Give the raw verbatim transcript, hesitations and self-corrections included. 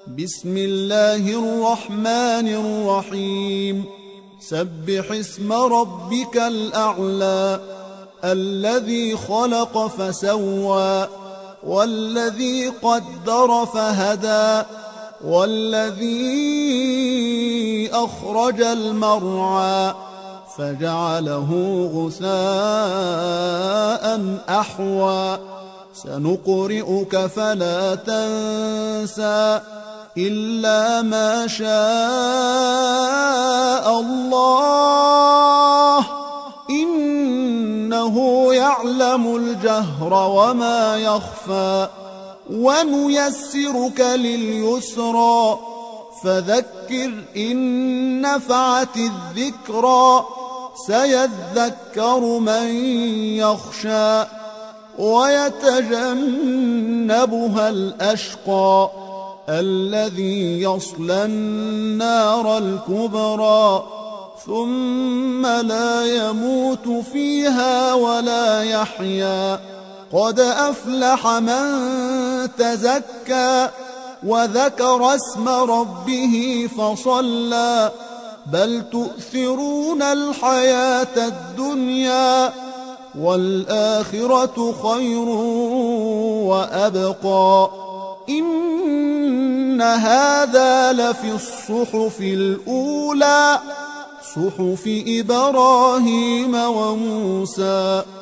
بسم الله الرحمن الرحيم سبح اسم ربك الأعلى الذي خلق فسوى والذي قدر فهدى والذي أخرج المرعى فجعله غثاء أحوى سنقرئك فلا تنسى إلا ما شاء الله إنه يعلم الجهر وما يخفى ونيسرك لليسرى فذكر إن نفعت الذكرى سيذكر من يخشى ويتجنبها الأشقى الذي يصلى النار الكبرى ثم لا يموت فيها ولا يحيا قد أفلح من تزكى وذكر اسم ربه فصلى بل تؤثرون الحياة الدنيا والآخرة خير وأبقى إن هذا لفي الصحف الأولى صحف إبراهيم وموسى.